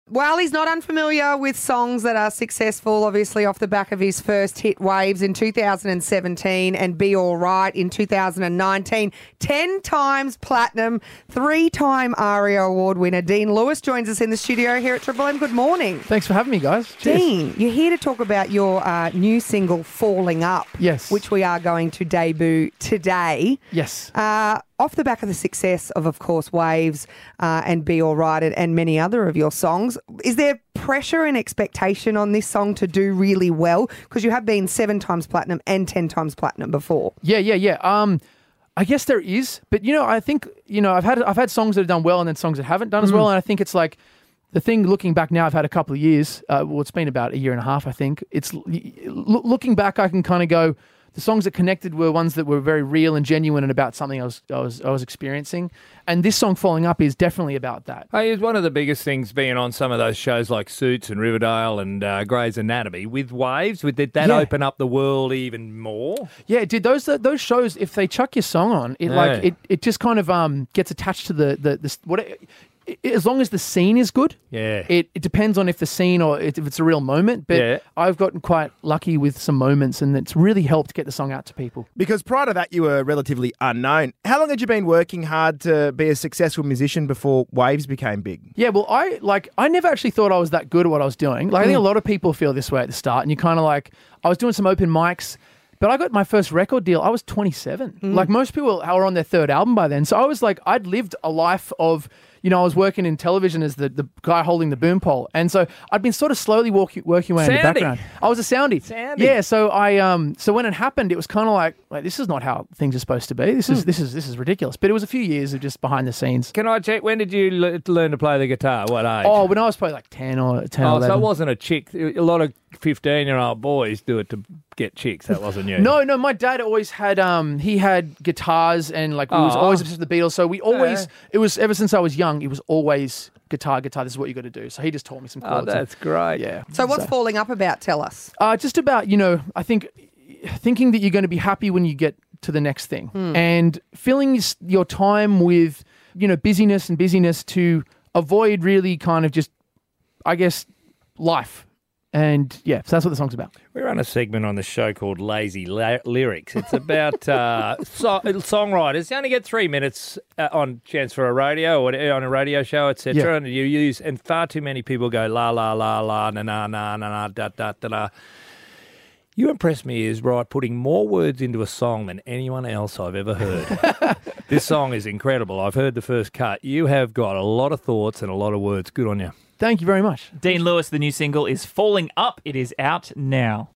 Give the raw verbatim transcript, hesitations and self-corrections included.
Well, he's not unfamiliar with songs that are successful, obviously off the back of his first hit Waves in two thousand seventeen and Be All Right in two thousand nineteen. Ten times platinum, three-time ARIA Award winner Dean Lewis joins us in the studio here at Triple M. Good morning. Thanks for having me, guys. Cheers. Dean, you're here to talk about your uh, new single, Falling Up. Yes. Which we are going to debut today. Yes. Uh, off the back of the success of, of course, Waves uh, and Be All Right and, and many other of your songs, is there pressure and expectation on this song to do really well? Because you have been seven times platinum and ten times platinum before. Yeah, yeah, yeah. Um, I guess there is, but you know, I think you know, I've had I've had songs that have done well and then songs that haven't done as well, and I think it's like the thing. Looking back now, I've had a couple of years. Uh, well, it's been about a year and a half, I think. It's l- looking back, I can kind of go. The songs that connected were ones that were very real and genuine and about something I was I was I was experiencing. And this song, Falling Up, is definitely about that. Hey, it's one of the biggest things being on some of those shows like Suits and Riverdale and uh, Grey's Anatomy with Waves. With did that Yeah. open up the world even more? Yeah, dude, those those shows, if they chuck your song on, it Yeah. like it, it just kind of um gets attached to the the, the what it, it, as long as the scene is good. Yeah. It, it depends on if the scene or if it's a real moment, but Yeah. I've gotten quite lucky with some moments and it's really helped get the song out to people. Because prior to that, you were relatively unknown. How long had you been working hard to be a successful musician before Waves became big? Yeah, well, I like I never actually thought I was that good at what I was doing. Like I think a lot of people feel this way at the start, and you kind of like I was doing some open mics, but I got my first record deal. I was twenty-seven. Like most people are on their third album by then, so I was like I'd lived a life of. You know, I was working in television as the, the guy holding the boom pole. And so I'd been sort of slowly walking, working away in the Soundy. background. I was a soundie. Soundy. Yeah, so I um so when it happened, it was kind of like, like, this is not how things are supposed to be. This is this is this is ridiculous. But it was a few years of just behind the scenes. Can I check, when did you le- learn to play the guitar? What age? Oh, when I was probably like ten or ten or Oh, eleven. so it wasn't a chick. A lot of fifteen-year-old boys do it to get chicks. That wasn't you. No, no, my dad always had um he had guitars and like we was Oh. always obsessed with the Beatles. So we always Yeah. it was ever since I was young, it was always guitar, guitar, this is what you got to do. So he just taught me some Oh, chords. and- that's great. yeah. So what's Falling Up about? Tell us. Uh, just about, you know, I think thinking that you're going to be happy when you get to the next thing and filling s- your time with, you know, busyness and busyness to avoid really kind of just, I guess, life. And yeah, so that's what the song's about. We run a segment on the show called Lazy La- Lyrics. It's about uh, so- songwriters. You only get three minutes uh, on chance for a radio or on a radio show, et cetera. Yeah. And you use, and far too many people go la la la la na na na na na da da da da. You impress me is right putting more words into a song than anyone else I've ever heard. This song is incredible. I've heard the first cut. You have got a lot of thoughts and a lot of words. Good on you. Thank you very much. Dean Lewis, the new single is Falling Up. It is out now.